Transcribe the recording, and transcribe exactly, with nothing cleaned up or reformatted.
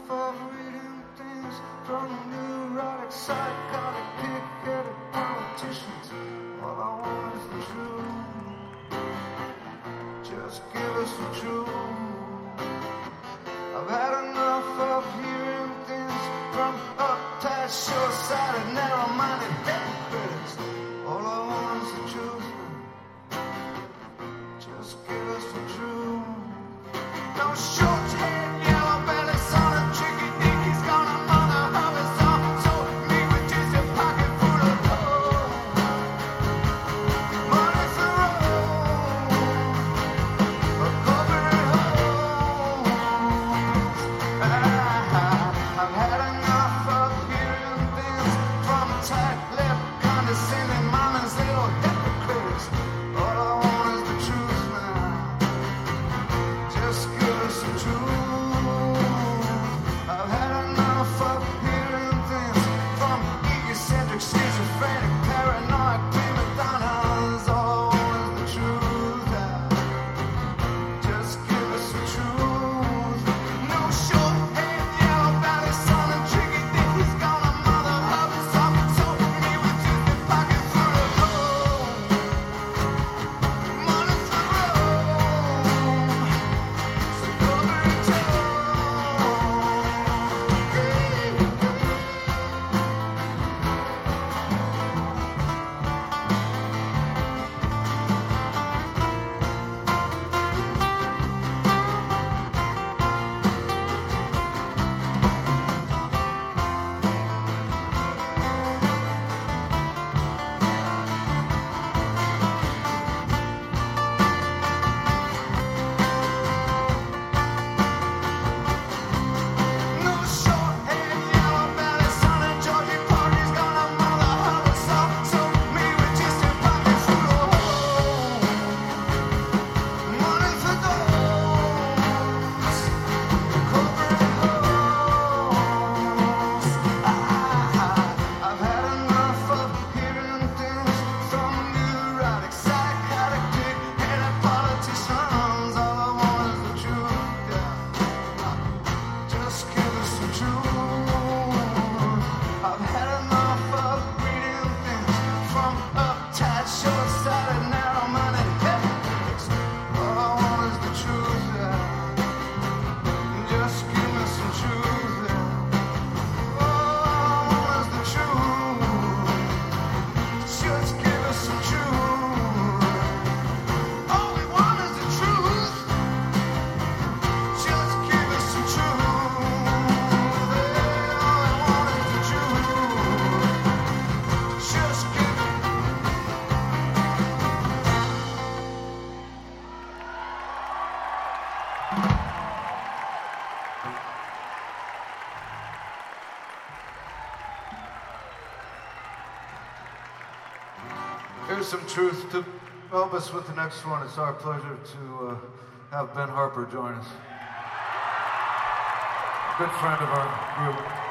enough of reading things from neurotic, psychotic, pig-headed politicians. All I want is the truth. Just give us the truth. I've had enough of hearing things from uptight, short-sighted, narrow-minded hypocrites. All I want is the truth. Just give us the truth. No short-haired, yellow-bellied, son of tricky dick. He's gonna mother of his own. So me with just a pocket full of gold. Money's the road, a corporate hole. I've had enough of hearing things from tight-lipped, condescending mama's little hypocrites. All I want is the truth now. Just give us the truth. I've had enough of hearing things from egocentric, schizophrenic, paranoid prima donnas. All I want is the truth now. Just give us the truth. No short-haired, yellow-bellied, son of tricky dick. He's gonna mother of his own. So me with just a pocket full of gold. Money's the road, so corporate toll. No short-haired, yellow-bellied, son of Georgie Porgy's gonna mother of his own. So me with just a pocket full of holes. Money for those corporate holes. I've had enough of hearing things from neurotic, psychotic, dick-headed politicians. All I want is the truth, yeah. Just give us the truth. I've had enough of reading things from uptight, short-sighted, narrow-minded hypocrites. All I want is the truth, yeah. Just give me some truth, yeah. All I want is the truth. Just give us some truth. All we want is the truth. Just give us some truth. All I want is the truth. Just give Here's some truth to help us with the next one. It's our pleasure to uh, have Ben Harper join us. Good friend of our group.